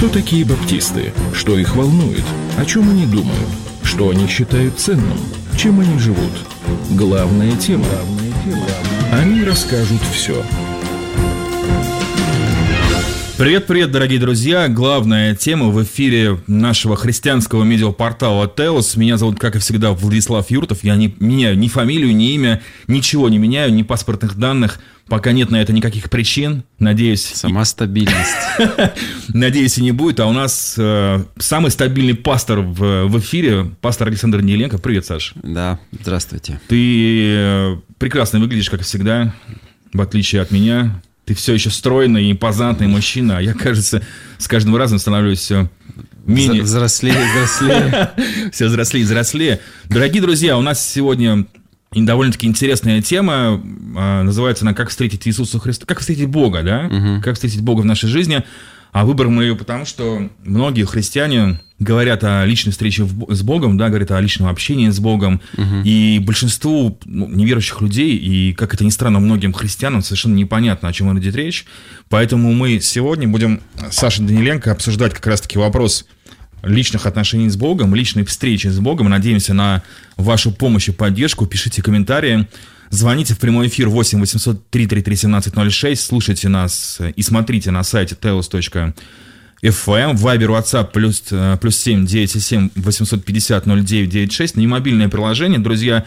Кто такие баптисты? Что их волнует? О чем они думают? Что они считают ценным? Чем они живут? Главная тема. Они расскажут все. Привет-привет, дорогие друзья! Главная тема в эфире нашего христианского медиапортала «Теос». Меня зовут, как и всегда, Владислав Юртов. Я не меняю ни фамилию, ни имя, ничего не меняю, ни паспортных данных. Пока нет на это никаких причин. Надеюсь... Сама стабильность. Надеюсь, и не будет. А у нас самый стабильный пастор в эфире, пастор Александр Даниленко. Привет, Саш. Да, здравствуйте. Ты прекрасно выглядишь, как и всегда, в отличие от меня. Ты все еще стройный, импозантный мужчина, а я, кажется, с каждым разом становлюсь все менее... Взрослее. Все взрослее. Дорогие друзья, у нас сегодня довольно-таки интересная тема. Называется она «Как встретить Иисуса Христа». Как встретить Бога, да? Угу. Как встретить Бога в нашей жизни. А выбор мы ее потому, что многие христиане говорят о личной встрече с Богом, да, говорят о личном общении с Богом. Угу. И большинству неверующих людей, и, как это ни странно, многим христианам совершенно непонятно, о чем идет речь. Поэтому мы сегодня будем с Сашей Даниленко обсуждать как раз-таки вопрос личных отношений с Богом, личной встречи с Богом. Надеемся на вашу помощь и поддержку. Пишите комментарии. Звоните в прямой эфир 8 800 333 1706, слушайте нас и смотрите на сайте teos.fm, Вайбер, WhatsApp, плюс 7 977 850 0996, не мобильное приложение, друзья,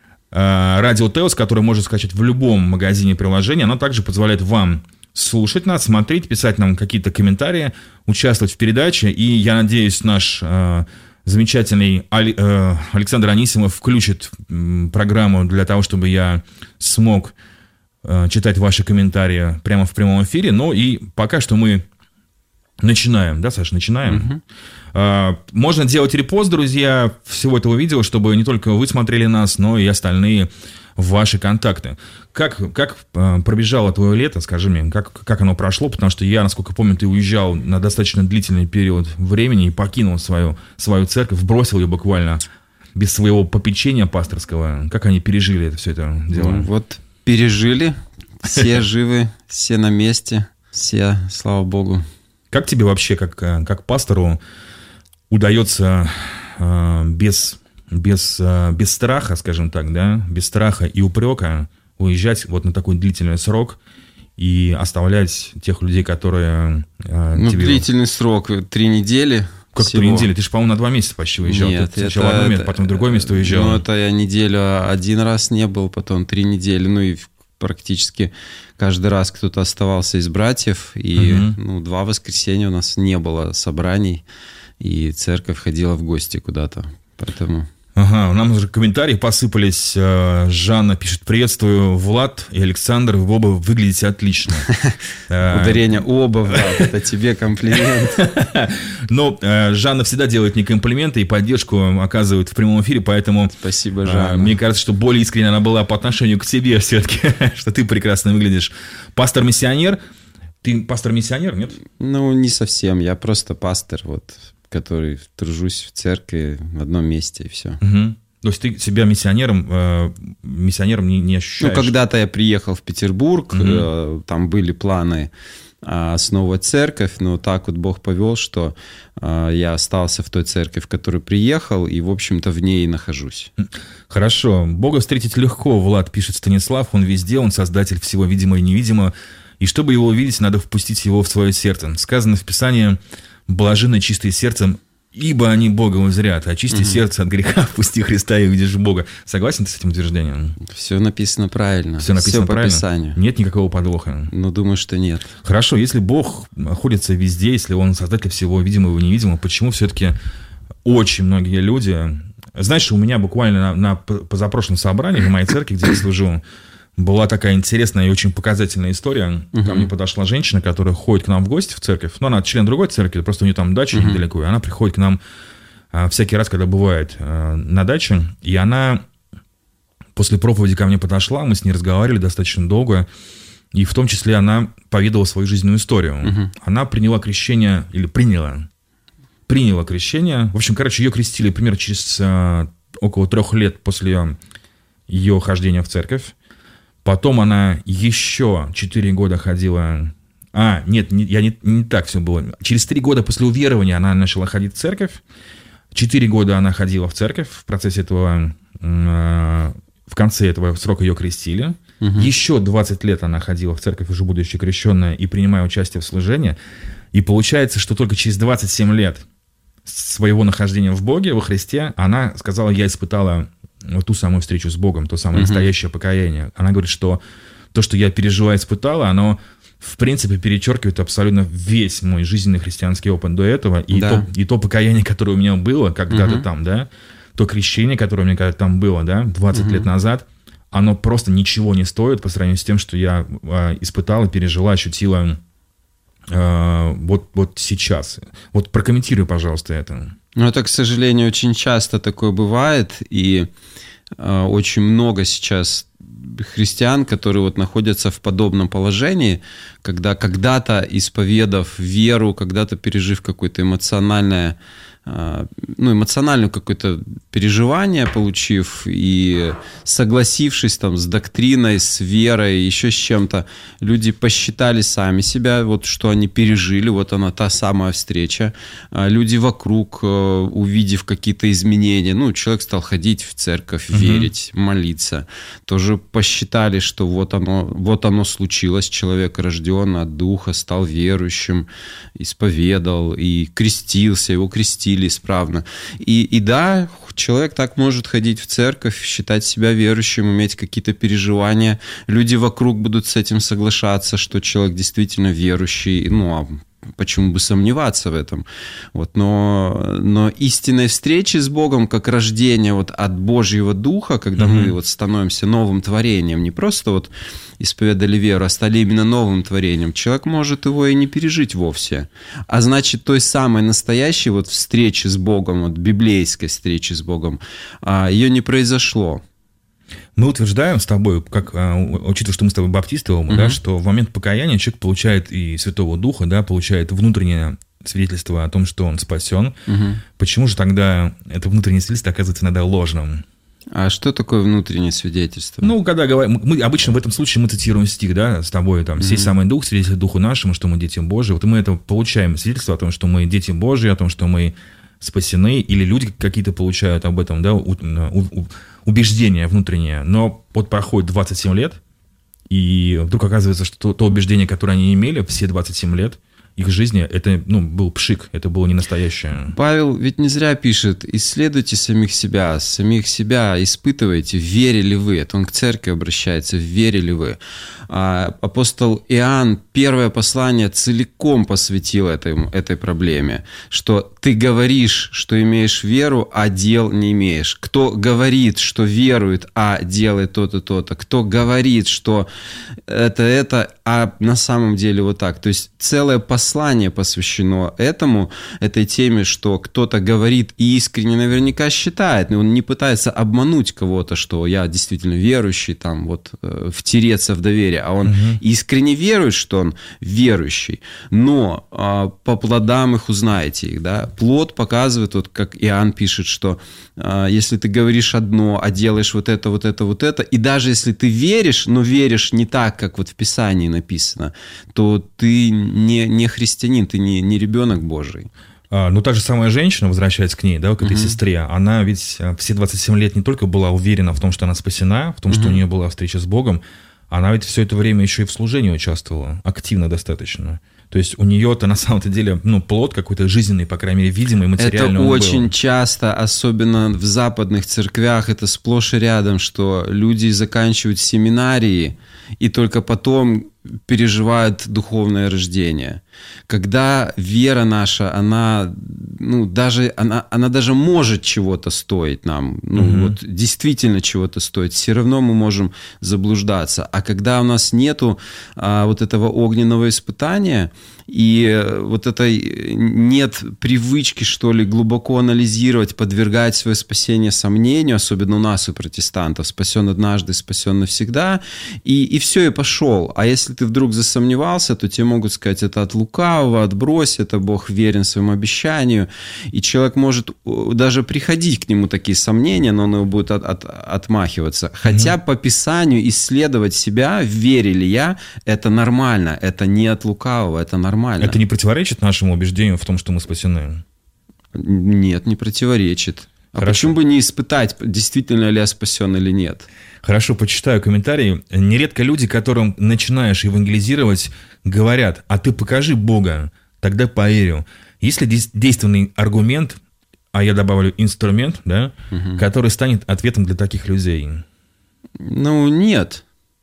радио Теос, которое можно скачать в любом магазине приложения, оно также позволяет вам слушать нас, смотреть, писать нам какие-то комментарии, участвовать в передаче, и я надеюсь, наш... замечательный Александр Анисимов включит программу для того, чтобы я смог читать ваши комментарии прямо в прямом эфире. Ну и пока что мы начинаем. Да, Саша, начинаем. Угу. Можно делать репост, друзья, всего этого видео, чтобы не только вы смотрели нас, но и остальные ваши контакты. Как пробежало твое лето, скажи мне, как оно прошло, потому что я, насколько помню, ты уезжал на достаточно длительный период времени и покинул свою церковь, бросил ее буквально без своего попечения пасторского. Как они пережили все это дело? Ну, вот пережили, все живы, все на месте, все, слава Богу. Как тебе вообще, как пастору, удается без страха, скажем так, да, без страха и упрека уезжать вот на такой длительный срок и оставлять тех людей, которые тебе... длительный срок, 3 недели. Как всего. 3 недели? Ты же, по-моему, на 2 месяца почти уезжал. Нет, ты сначала в одно место, потом в другое место уезжал. Ну, это я неделю один раз не был, потом 3 недели, ну и практически каждый раз кто-то оставался из братьев, и 2 воскресенья у нас не было собраний, и церковь ходила в гости куда-то, поэтому... Ага, нам уже комментарии посыпались. Жанна пишет: приветствую, Влад и Александр, вы оба выглядите отлично. Ударение оба, Влад, это тебе комплимент. Но Жанна всегда делает мне комплименты и поддержку оказывает в прямом эфире, поэтому... Спасибо, Жанна. Мне кажется, что более искренне она была по отношению к тебе все-таки, что ты прекрасно выглядишь. Пастор-миссионер. Ты пастор-миссионер, нет? Ну, не совсем, я просто пастор, который тружусь в церкви в одном месте, и все. Угу. То есть ты себя миссионером не ощущаешь? Ну, когда-то я приехал в Петербург, там были планы основывать церковь, но так вот Бог повел, что я остался в той церкви, в которую приехал, и, в общем-то, в ней и нахожусь. Хорошо. Бога встретить легко, Влад, пишет Станислав, он везде, он создатель всего видимого и невидимого, и чтобы его увидеть, надо впустить его в свое сердце. Сказано в Писании: блаженны чистые сердцем, ибо они Бога узрят. Очисти сердце от греха, впусти Христа и увидишь Бога. Согласен ты с этим утверждением? Все написано правильно. Все написано по Писанию. Нет никакого подвоха? Ну, думаю, что нет. Хорошо, если Бог находится везде, если Он создатель всего видимого и невидимого, почему все-таки очень многие люди... Знаешь, у меня буквально на позапрошлом собрании в моей церкви, где я служу, была такая интересная и очень показательная история. Ко мне подошла женщина, которая ходит к нам в гости в церковь. Ну, она член другой церкви, просто у нее там дача недалеко. И она приходит к нам всякий раз, когда бывает на даче. И она после проповеди ко мне подошла, мы с ней разговаривали достаточно долго. И в том числе она поведала свою жизненную историю. Она приняла крещение, или приняла крещение. В общем, ее крестили примерно через около 3 лет после ее хождения в церковь. Потом она еще 4 года ходила Нет, не так все было. Через 3 года после уверования она начала ходить в церковь. 4 года она ходила в церковь. В процессе этого, в конце этого срока ее крестили. Еще 20 лет она ходила в церковь, уже будучи крещенная, и принимая участие в служении. И получается, что только через 27 лет своего нахождения в Боге, во Христе, она сказала: я испытала вот ту самую встречу с Богом, то самое настоящее покаяние. Она говорит, что то, что я пережила, испытала, оно, в принципе, перечеркивает абсолютно весь мой жизненный христианский опыт до этого, и то покаяние, которое у меня было когда-то там, да, то крещение, которое у меня когда-то там было, да, 20 лет назад, оно просто ничего не стоит по сравнению с тем, что я испытала, пережила, ощутила вот сейчас. Вот прокомментируй, пожалуйста, это. Ну, это, к сожалению, очень часто такое бывает, и очень много сейчас христиан, которые вот находятся в подобном положении, когда когда-то исповедав веру, когда-то пережив какое-то эмоциональное какое-то переживание, получив и согласившись там с доктриной, с верой, еще с чем-то, люди посчитали сами себя, вот что они пережили, вот она та самая встреча. Люди вокруг, увидев какие-то изменения, человек стал ходить в церковь, верить, молиться, тоже посчитали, что вот оно случилось, человек рожден от Духа, стал верующим, исповедал и крестился, его крестили исправно. И да, человек так может ходить в церковь, считать себя верующим, иметь какие-то переживания. Люди вокруг будут с этим соглашаться, что человек действительно верующий. А почему бы сомневаться в этом? Вот, но истинной встречи с Богом, как рождение вот от Божьего Духа, когда мы вот становимся новым творением, не просто вот исповедали веру, а стали именно новым творением, человек может его и не пережить вовсе. А значит, той самой настоящей вот встречи с Богом, вот библейской встречи с Богом, ее не произошло. Мы утверждаем с тобой, учитывая, что мы с тобой баптисты, да, что в момент покаяния человек получает и Святого Духа, да, получает внутреннее свидетельство о том, что он спасен. Почему же тогда это внутреннее свидетельство оказывается иногда ложным? А что такое внутреннее свидетельство? Когда говорим, мы обычно в этом случае мы цитируем стих, да, с тобой, там, «Сей самый Дух свидетельствует Духу нашему, что мы дети Божии». Вот мы это получаем свидетельство о том, что мы дети Божии, о том, что мы спасены, или люди какие-то получают об этом, да, убеждение внутреннее. Но вот проходит 27 лет, и вдруг оказывается, что то убеждение, которое они имели все 27 лет, их жизни, это был пшик, это было не настоящее. Павел ведь не зря пишет: исследуйте самих себя испытывайте, верили вы. Это он к церкви обращается: верили вы. Апостол Иоанн первое послание целиком посвятил этой проблеме, что ты говоришь, что имеешь веру, а дел не имеешь. Кто говорит, что верует, а делает то-то, то-то. Кто говорит, что это, а на самом деле вот так. То есть целое послание посвящено этой теме, что кто-то говорит и искренне наверняка считает, но он не пытается обмануть кого-то, что я действительно верующий, там вот втереться в доверие, а он искренне верует, что он верующий. Но по плодам их узнаете их, да. Плод показывает, вот как Иоанн пишет, что если ты говоришь одно, а делаешь вот это, и даже если ты веришь, но веришь не так, как вот в Писании написано, то ты не христианин, ты не ребенок Божий. Но та же самая женщина, возвращаясь к ней, да, к этой сестре, она ведь все 27 лет не только была уверена в том, что она спасена, в том, что у нее была встреча с Богом, она ведь все это время еще и в служении участвовала, активно достаточно. То есть у нее-то на самом-то деле плод какой-то жизненный, по крайней мере, видимый, материальный. Это очень часто, особенно в западных церквях, это сплошь и рядом, что люди заканчивают семинарии и только потом переживают духовное рождение. Когда вера наша, она даже может чего-то стоить нам, вот действительно чего-то стоит, все равно мы можем заблуждаться. А когда у нас нету вот этого огненного испытания, и вот этой нет привычки, что ли, глубоко анализировать, подвергать свое спасение сомнению, особенно у нас, у протестантов, спасен однажды, спасен навсегда, и все, и пошел. А если ты вдруг засомневался, то тебе могут сказать, это от Луки лукавого, отбрось это, Бог верен своему обещанию. И человек может даже приходить к нему такие сомнения, но он его будет отмахиваться. Хотя по Писанию исследовать себя, вере ли я, это нормально, это не от лукавого, это нормально. Это не противоречит нашему убеждению в том, что мы спасены? Нет, не противоречит. А Хорошо. почему бы не испытать, действительно ли я спасен или нет? Хорошо, почитаю комментарии. Нередко люди, которым начинаешь евангелизировать, говорят: а ты покажи Бога, тогда поверю. Есть ли действенный аргумент, а я добавлю инструмент, да, который станет ответом для таких людей? Нет.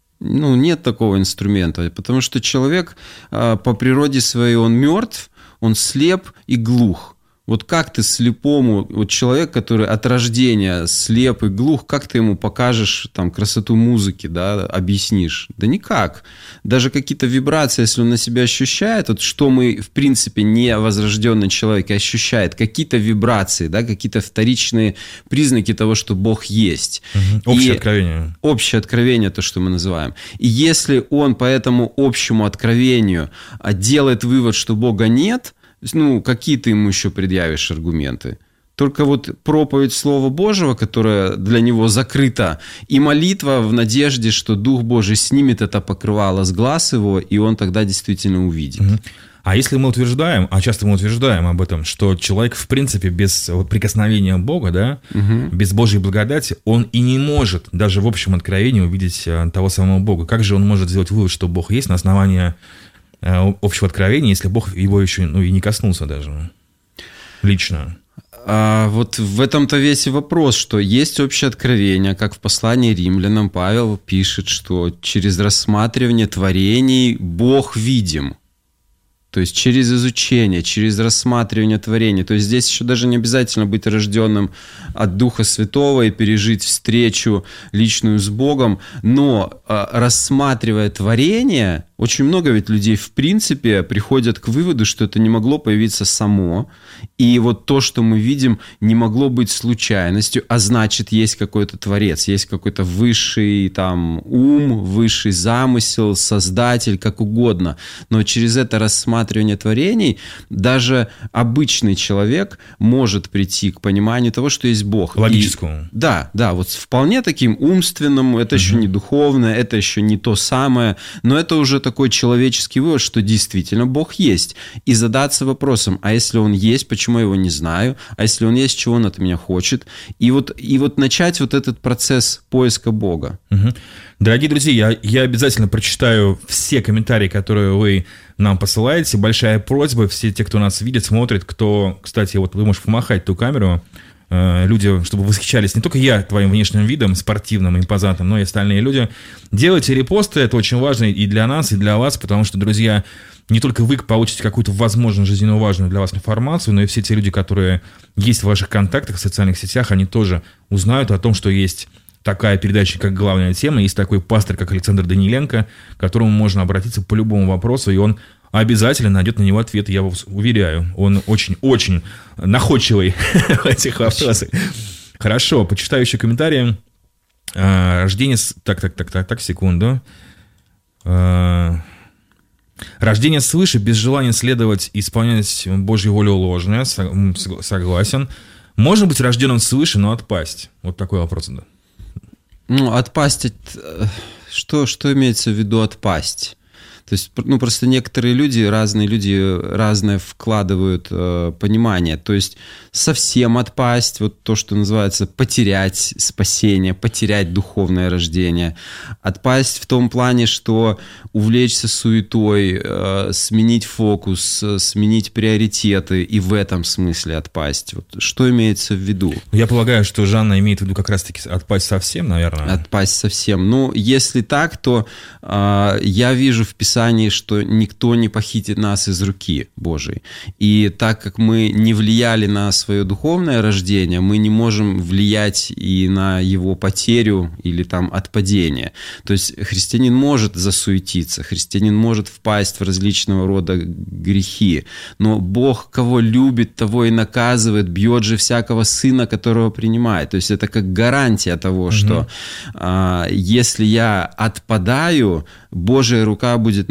Нет такого инструмента, потому что человек по природе своей, он мертв, он слеп и глух. Вот как ты слепому, вот человек, который от рождения слеп и глух, как ты ему покажешь там красоту музыки, да, объяснишь? Да никак. Даже какие-то вибрации, если он на себя ощущает, вот что мы, в принципе, не возрожденный человек ощущает, какие-то вибрации, да, какие-то вторичные признаки того, что Бог есть. Общее откровение. Общее откровение, то, что мы называем. И если он по этому общему откровению делает вывод, что Бога нет, какие ты ему еще предъявишь аргументы? Только вот проповедь Слова Божьего, которая для него закрыта, и молитва в надежде, что Дух Божий снимет это покрывало с глаз его, и он тогда действительно увидит. А если мы утверждаем, а часто мы утверждаем об этом, что человек, в принципе, без прикосновения Бога, да, без Божьей благодати, он и не может даже в общем откровении увидеть того самого Бога. Как же он может сделать вывод, что Бог есть на основании общего откровения, если Бог его еще и не коснулся даже лично? Вот в этом-то весь и вопрос, что есть общее откровение, как в послании Римлянам Павел пишет, что через рассматривание творений Бог видим. То есть через изучение, через рассматривание творений. То есть здесь еще даже не обязательно быть рожденным от Духа Святого и пережить встречу личную с Богом, но рассматривая творение, очень много ведь людей в принципе приходят к выводу, что это не могло появиться само, и вот то, что мы видим, не могло быть случайностью, а значит, есть какой-то творец, есть какой-то высший там ум, высший замысел, создатель, как угодно. Но через это рассматривание творений даже обычный человек может прийти к пониманию того, что есть Бог. Логическому. Да, вот вполне таким умственным, это еще не духовное, это еще не то самое, но это уже такой человеческий вывод, что действительно Бог есть. И задаться вопросом, а если Он есть, почему я его не знаю? А если Он есть, чего Он от меня хочет? И вот начать вот этот процесс поиска Бога. Дорогие друзья, я обязательно прочитаю все комментарии, которые вы нам посылаете. Большая просьба, все те, кто нас видит, смотрит, кто, кстати, вот вы можете помахать ту камеру, люди, чтобы восхищались не только я твоим внешним видом, спортивным, импозантным, но и остальные люди. Делайте репосты, это очень важно и для нас, и для вас, потому что, друзья, не только вы получите какую-то, возможно, жизненно важную для вас информацию, но и все те люди, которые есть в ваших контактах, в социальных сетях, они тоже узнают о том, что есть такая передача, как «Главная тема», есть такой пастор, как Александр Даниленко, к которому можно обратиться по любому вопросу, и он обязательно найдет на него ответ, я вас уверяю. Он очень-очень находчивый в этих вопросах. Хорошо, почитаю еще комментарии. Рождение... Так, секунду. Рождение свыше без желания следовать и исполнять Божью волю ложное. Согласен. Можно быть рожденным свыше, но отпасть. Вот такой вопрос, да. Отпасть... Что имеется в виду отпасть? То есть, просто некоторые люди, разное вкладывают понимание. То есть, совсем отпасть, вот то, что называется потерять спасение, потерять духовное рождение. Отпасть в том плане, что увлечься суетой, сменить фокус, сменить приоритеты, и в этом смысле отпасть. Вот что имеется в виду? Я полагаю, что Жанна имеет в виду как раз-таки отпасть совсем, наверное. Отпасть совсем. Если так, то я вижу в Писании, что никто не похитит нас из руки Божией. И так как мы не влияли на свое духовное рождение, мы не можем влиять и на его потерю или там отпадение. То есть христианин может засуетиться, христианин может впасть в различного рода грехи, но Бог, кого любит, того и наказывает, бьет же всякого сына, которого принимает. То есть это как гарантия того, что если я отпадаю, Божья рука будет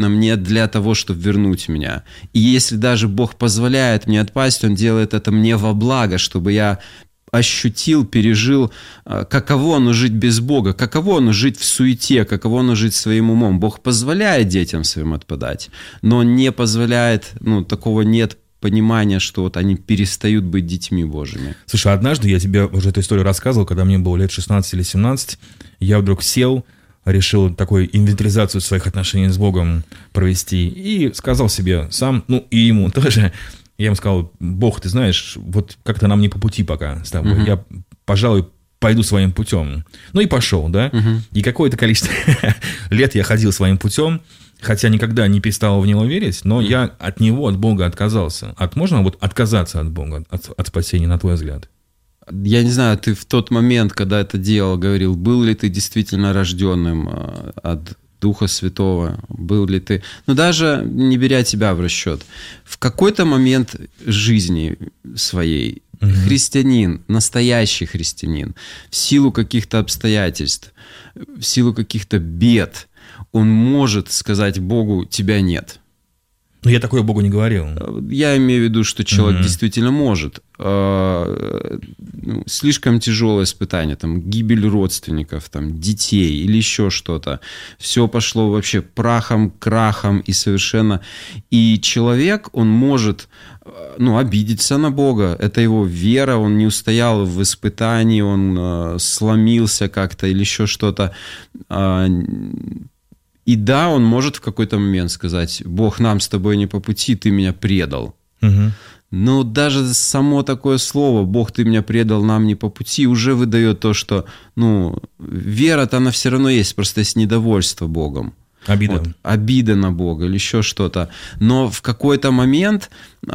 на мне для того, чтобы вернуть меня. И если даже Бог позволяет мне отпасть, Он делает это мне во благо, чтобы я ощутил, пережил, каково оно жить без Бога, каково оно жить в суете, каково оно жить своим умом. Бог позволяет детям своим отпадать, но не позволяет, такого нет понимания, что вот они перестают быть детьми Божьими. Слушай, однажды я тебе уже эту историю рассказывал, когда мне было лет 16 или 17, я вдруг сел, решил такую инвентаризацию своих отношений с Богом провести и сказал себе сам, и ему тоже, я ему сказал: Бог, ты знаешь, вот как-то нам не по пути пока с тобой, я, пожалуй, пойду своим путем. И пошел, да, и какое-то количество лет я ходил своим путем, хотя никогда не перестал в него верить, но я от него, от Бога отказался. Можно отказаться от Бога, от спасения, на твой взгляд? Я не знаю, ты в тот момент, когда это делал, говорил, был ли ты действительно рожденным от Духа Святого, был ли ты... даже не беря тебя в расчет, в какой-то момент жизни своей христианин, настоящий христианин, в силу каких-то обстоятельств, в силу каких-то бед, он может сказать Богу: тебя нет. Но я такое Богу не говорил. Я имею в виду, что человек действительно может. Слишком тяжелое испытание, гибель родственников, детей или еще что-то. Все пошло вообще прахом, крахом и совершенно... И человек, он может обидеться на Бога. Это его вера, он не устоял в испытании, он сломился как-то или еще что-то. И да, он может в какой-то момент сказать: Бог, нам с тобой не по пути, ты меня предал. Но даже само такое слово «Бог, ты меня предал, нам не по пути» уже выдает то, что вера-то она все равно есть, просто есть недовольство Богом. Обида. Обида на Бога или еще что-то. Но в какой-то момент...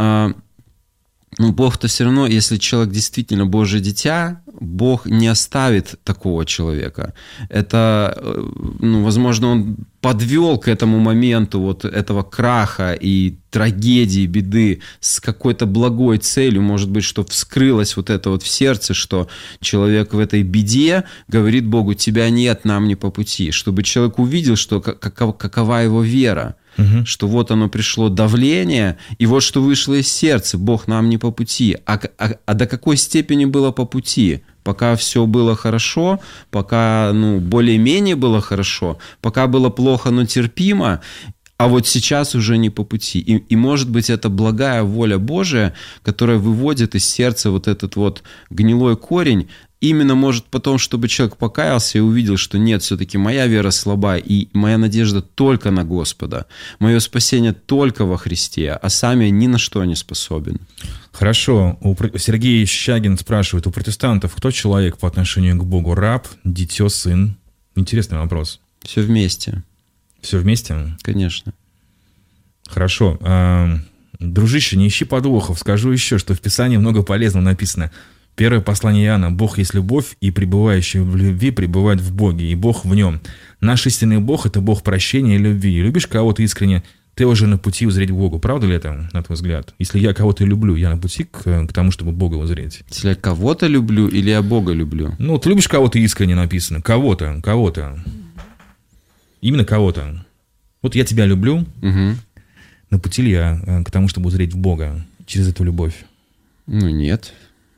Бог-то все равно, если человек действительно Божье дитя, Бог не оставит такого человека. Это, возможно, он подвел к этому моменту вот этого краха и трагедии, беды с какой-то благой целью, может быть, что вскрылось вот это вот в сердце, что человек в этой беде говорит Богу: тебя нет, нам не по пути, чтобы человек увидел, что какова его вера. Что вот оно пришло давление, и вот что вышло из сердца: Бог, нам не по пути. А до какой степени было по пути? Пока все было хорошо, пока более-менее было хорошо, пока было плохо, но терпимо, а вот сейчас уже не по пути. И может быть, это благая воля Божия, которая выводит из сердца вот этот вот гнилой корень, именно может потом, чтобы человек покаялся и увидел, что нет, все-таки моя вера слаба, и моя надежда только на Господа, мое спасение только во Христе, а сам я ни на что не способен. Хорошо. Сергей Щагин спрашивает: у протестантов кто человек по отношению к Богу? Раб, дитё, сын? Интересный вопрос. Все вместе. Все вместе? Конечно. Хорошо. Дружище, не ищи подвохов. Скажу еще, что в Писании много полезного написано. Первое послание Иоанна: Бог есть любовь, и пребывающий в любви пребывает в Боге, и Бог в нем. Наш истинный Бог – это Бог прощения и любви. Любишь кого-то искренне, ты уже на пути узреть Богу. Правда ли это, на твой взгляд? Если я кого-то люблю, я на пути к тому, чтобы Бога узреть. Если я кого-то люблю или я Бога люблю? Ты любишь кого-то искренне, написано. Кого-то. Именно кого-то. Вот я тебя люблю, на пути ли я к тому, чтобы узреть в Бога через эту любовь? Нет.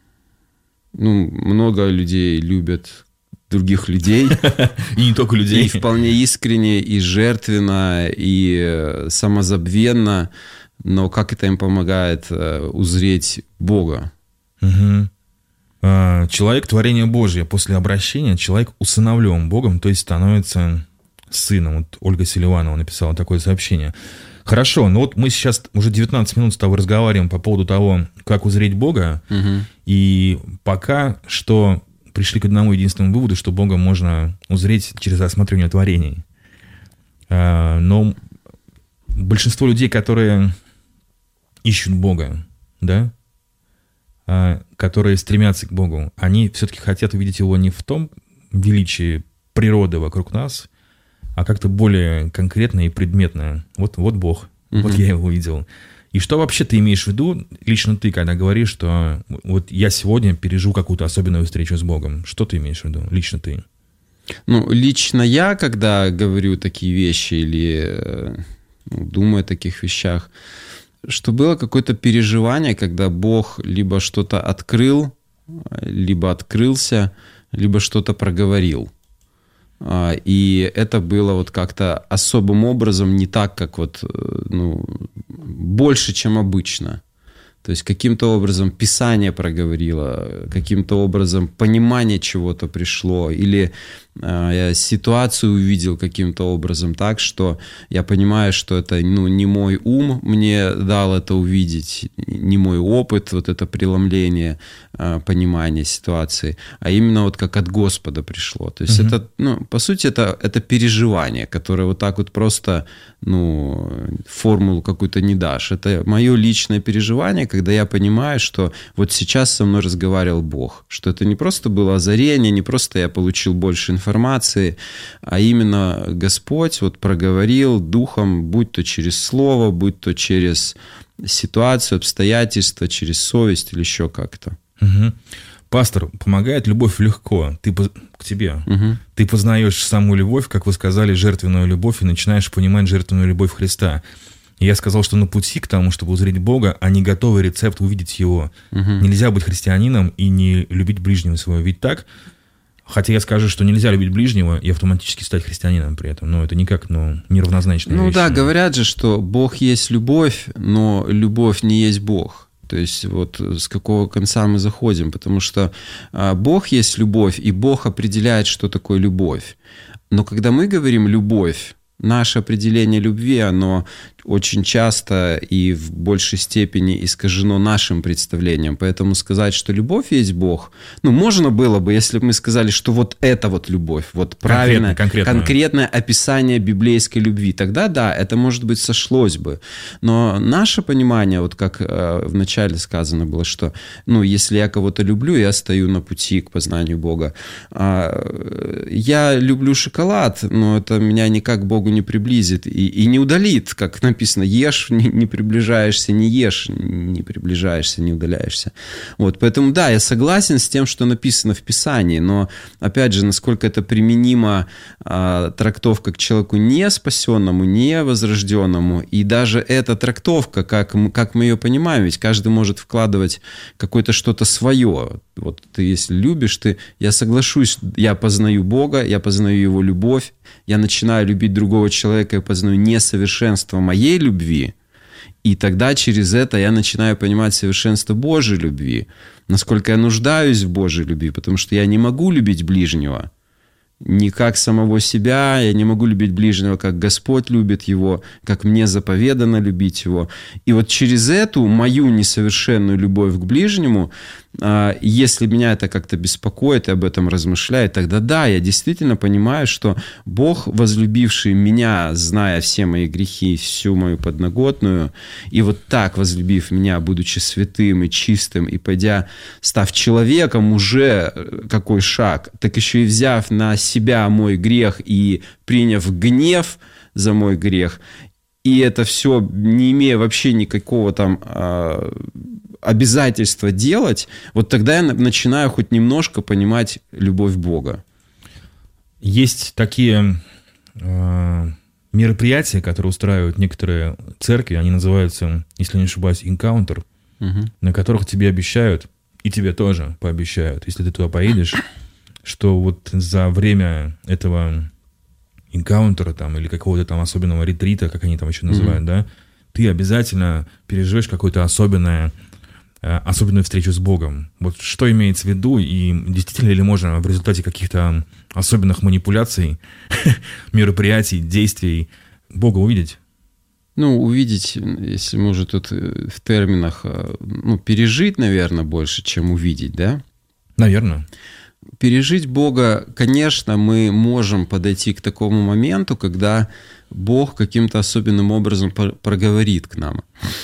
Много людей любят других людей. И не только людей. И вполне искренне, и жертвенно, и самозабвенно. Но как это им помогает узреть Бога? Человек – творение Божье. После обращения человек усыновлен Богом, то есть становится сыном. Вот Ольга Селиванова написала такое сообщение. Хорошо, мы сейчас уже 19 минут с тобой разговариваем по поводу того, как узреть Бога, и пока что пришли к одному единственному выводу, что Бога можно узреть через рассматривание творений. Но большинство людей, которые ищут Бога, да, которые стремятся к Богу, они все-таки хотят увидеть Его не в том величии природы вокруг нас, а как-то более конкретно и предметно. Вот Бог, вот я его увидел. И что вообще ты имеешь в виду, лично ты, когда говоришь, что вот я сегодня переживу какую-то особенную встречу с Богом? Что ты имеешь в виду, лично ты? Лично я, когда говорю такие вещи или думаю о таких вещах, что было какое-то переживание, когда Бог либо что-то открыл, либо открылся, либо что-то проговорил. И это было вот как-то особым образом, не так, как вот, больше, чем обычно. То есть каким-то образом Писание проговорило, каким-то образом понимание чего-то пришло, или я ситуацию увидел каким-то образом так, что я понимаю, что это не мой ум мне дал это увидеть, не мой опыт, вот это преломление понимания ситуации, а именно вот как от Господа пришло. То есть это, по сути, это переживание, которое вот так вот просто, формулу какую-то не дашь. Это мое личное переживание, когда я понимаю, что вот сейчас со мной разговаривал Бог, что это не просто было озарение, не просто я получил больше информации, а именно Господь вот проговорил духом, будь то через слово, будь то через ситуацию, обстоятельства, через совесть или еще как-то. Угу. Пастор, помогает любовь легко. К тебе. Угу. Ты познаешь саму любовь, как вы сказали, жертвенную любовь, и начинаешь понимать жертвенную любовь Христа. И я сказал, что на пути к тому, чтобы узреть Бога, а не готовый рецепт увидеть Его. Угу. Нельзя быть христианином и не любить ближнего своего. Ведь так? Хотя я скажу, что нельзя любить ближнего и автоматически стать христианином при этом. Но это никак, неравнозначная вещь. Да, говорят же, что Бог есть любовь, но любовь не есть Бог. То есть вот с какого конца мы заходим, потому что Бог есть любовь, и Бог определяет, что такое любовь. Но когда мы говорим «любовь», наше определение любви, оно очень часто и в большей степени искажено нашим представлением. Поэтому сказать, что любовь есть Бог, можно было бы, если бы мы сказали, что вот это вот любовь, вот правильное, конкретное описание библейской любви. Тогда да, это, может быть, сошлось бы. Но наше понимание, вот как вначале сказано было, что если я кого-то люблю, я стою на пути к познанию Бога. Я люблю шоколад, но это меня никак к Богу не приблизит и не удалит, как написано, ешь, не приближаешься, не ешь, не приближаешься, не удаляешься. Вот, поэтому да, я согласен с тем, что написано в Писании, но, опять же, насколько это применимо трактовка к человеку не спасенному, не возрожденному, и даже эта трактовка, как мы ее понимаем, ведь каждый может вкладывать какое-то что-то свое. Вот ты, если любишь, я соглашусь, я познаю Бога, я познаю Его любовь, я начинаю любить другого человека, я познаю несовершенство моей любви, и тогда через это я начинаю понимать совершенство Божьей любви, насколько я нуждаюсь в Божьей любви, потому что я не могу любить ближнего не как самого себя, я не могу любить ближнего, как Господь любит его, как мне заповедано любить его. И вот через эту мою несовершенную любовь к ближнему, если меня это как-то беспокоит и об этом размышляет, тогда да, я действительно понимаю, что Бог, возлюбивший меня, зная все мои грехи, всю мою подноготную, и вот так возлюбив меня, будучи святым и чистым, и став человеком уже какой шаг, так еще и взяв на себя мой грех и приняв гнев за мой грех, и это все не имея вообще никакого там обязательства делать, вот тогда я начинаю хоть немножко понимать любовь Бога. Есть такие мероприятия, которые устраивают некоторые церкви, они называются, если не ошибаюсь, «Encounter», на которых тебе обещают, и тебе тоже пообещают, если ты туда поедешь, что вот за время этого «Encounter» там, или какого-то там особенного ретрита, как они там еще называют, да, ты обязательно переживешь какое-то особенную встречу с Богом. Вот что имеется в виду, и действительно ли можно в результате каких-то особенных манипуляций, мероприятий, действий Бога увидеть? Увидеть, если мы уже тут в терминах, пережить, наверное, больше, чем увидеть, да? Наверное. Пережить Бога, конечно, мы можем подойти к такому моменту, когда Бог каким-то особенным образом проговорит к нам.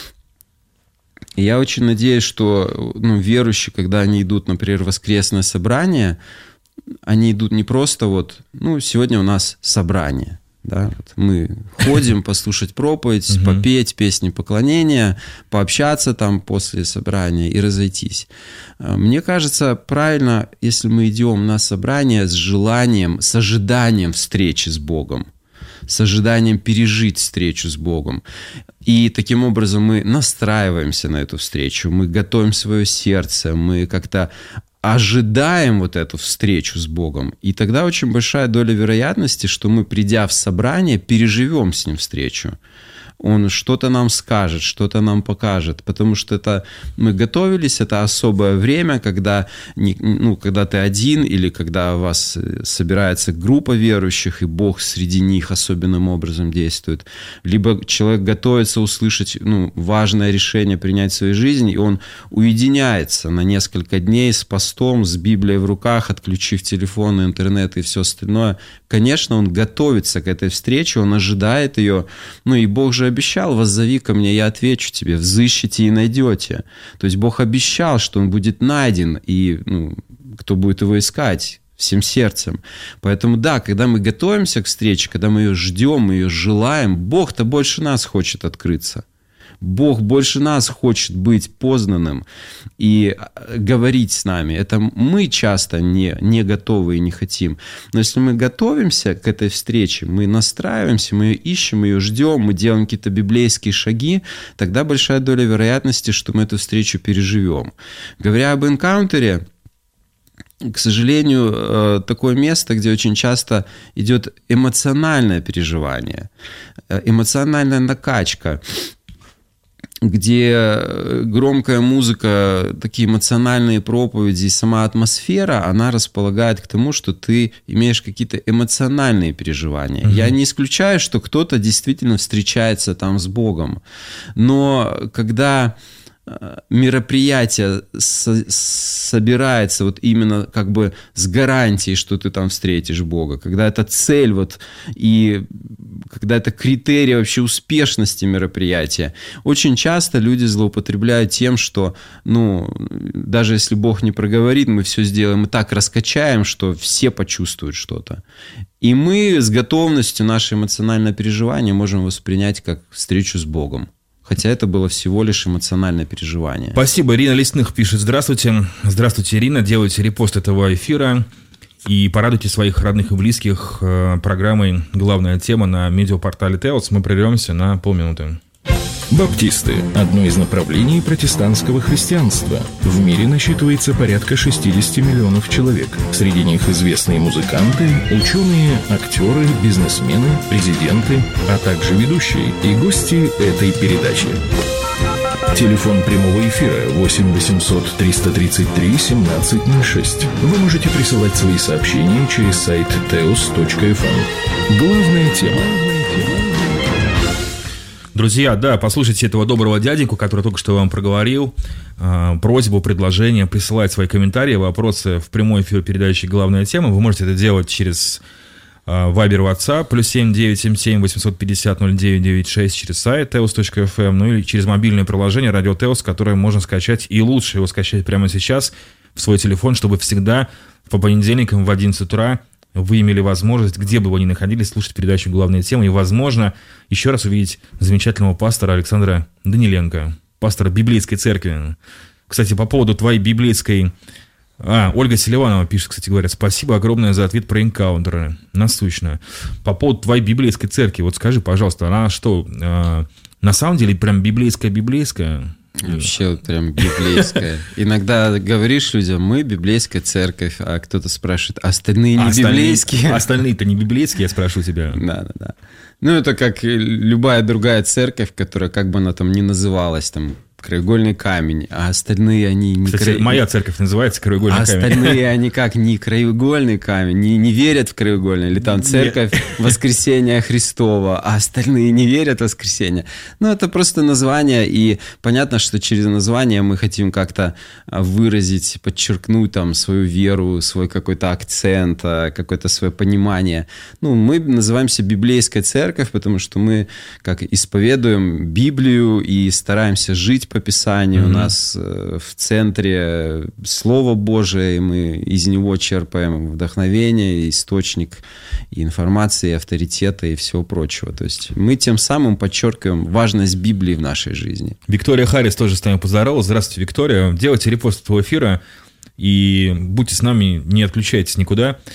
И я очень надеюсь, что верующие, когда они идут, например, в воскресное собрание, они идут не просто сегодня у нас собрание. Да? Мы ходим послушать проповедь, попеть песни поклонения, пообщаться там после собрания и разойтись. Мне кажется, правильно, если мы идем на собрание с желанием, с ожиданием встречи с Богом. с ожиданием пережить встречу с Богом. И таким образом мы настраиваемся на эту встречу, мы готовим свое сердце, мы как-то ожидаем вот эту встречу с Богом. И тогда очень большая доля вероятности, что мы, придя в собрание, переживем с Ним встречу. Он что-то нам скажет, что-то нам покажет, потому что это мы готовились, это особое время, когда, когда ты один или когда у вас собирается группа верующих, и Бог среди них особенным образом действует. Либо человек готовится услышать важное решение принять в своей жизни, и он уединяется на несколько дней с постом, с Библией в руках, отключив телефон, интернет и все остальное. Конечно, он готовится к этой встрече, он ожидает ее, и Бог же обещал: воззови ко мне, я отвечу тебе, взыщите и найдете. То есть Бог обещал, что он будет найден, и кто будет его искать всем сердцем. Поэтому да, когда мы готовимся к встрече, когда мы ее ждем, мы ее желаем, Бог-то больше нас хочет открыться. Бог больше нас хочет быть познанным и говорить с нами. Это мы часто не готовы и не хотим. Но если мы готовимся к этой встрече, мы настраиваемся, мы ее ищем, мы ее ждем, мы делаем какие-то библейские шаги, тогда большая доля вероятности, что мы эту встречу переживем. Говоря об энкаунтере, к сожалению, такое место, где очень часто идет эмоциональное переживание, эмоциональная накачка, где громкая музыка, такие эмоциональные проповеди и сама атмосфера, она располагает к тому, что ты имеешь какие-то эмоциональные переживания. Mm-hmm. Я не исключаю, что кто-то действительно встречается там с Богом, но когда мероприятие собирается вот именно как бы с гарантией, что ты там встретишь Бога, когда это цель и когда это критерий вообще успешности мероприятия, очень часто люди злоупотребляют тем, что, даже если Бог не проговорит, мы все сделаем и так раскачаем, что все почувствуют что-то. И мы с готовностью наше эмоциональное переживание можем воспринять как встречу с Богом. Хотя это было всего лишь эмоциональное переживание. Спасибо. Ирина Лесных пишет: здравствуйте. Здравствуйте, Ирина. Делайте репост этого эфира и порадуйте своих родных и близких программой «Главная тема» на медиапортале Теос. Мы прервемся на полминуты. Баптисты – одно из направлений протестантского христианства. В мире насчитывается порядка 60 миллионов человек. Среди них известные музыканты, ученые, актеры, бизнесмены, президенты, а также ведущие и гости этой передачи. Телефон прямого эфира 8 800 333 1706. Вы можете присылать свои сообщения через сайт teos.fm. Главная тема. Друзья, да, послушайте этого доброго дяденьку, который только что вам проговорил. Просьбу, предложение, присылать свои комментарии, вопросы в прямой эфир передачи «Главная тема». Вы можете это делать через Viber, WhatsApp, +7 977 850 0996, через сайт teos.fm, или через мобильное приложение «Радио Теос», которое можно скачать, и лучше его скачать прямо сейчас в свой телефон, чтобы всегда по понедельникам в 11 утра вы имели возможность, где бы вы ни находились, слушать передачу «Главная тема» и, возможно, еще раз увидеть замечательного пастора Александра Даниленко, пастора библейской церкви. Кстати, по поводу твоей библейской... Ольга Селиванова пишет, кстати говоря: спасибо огромное за ответ про энкаунтеры. Насущно. По поводу твоей библейской церкви, вот скажи, пожалуйста, она что, на самом деле прям библейская? Вообще прям библейская. Иногда говоришь людям: мы библейская церковь, а кто-то спрашивает: остальные не библейские? Остальные-то не библейские, я спрошу тебя. Да. Это как любая другая церковь, которая, как бы она там ни называлась, там, краеугольный камень, а остальные они не... Кстати, моя церковь называется краеугольный камень. А остальные они как не краеугольный камень, не верят в краеугольный, или там церковь Воскресения Христова, а остальные не верят в воскресение. Это просто название, и понятно, что через название мы хотим как-то выразить, подчеркнуть там свою веру, свой какой-то акцент, какое-то свое понимание. Мы называемся библейская церковь, потому что мы как исповедуем Библию и стараемся жить по Писанию. У нас в центре Слово Божие, и мы из него черпаем вдохновение, источник и информации, и авторитета, и всего прочего. То есть мы тем самым подчеркиваем важность Библии в нашей жизни. Виктория Харрис тоже с нами поздоровалась. Здравствуйте, Виктория. Делайте репост этого эфира и будьте с нами, не отключайтесь никуда.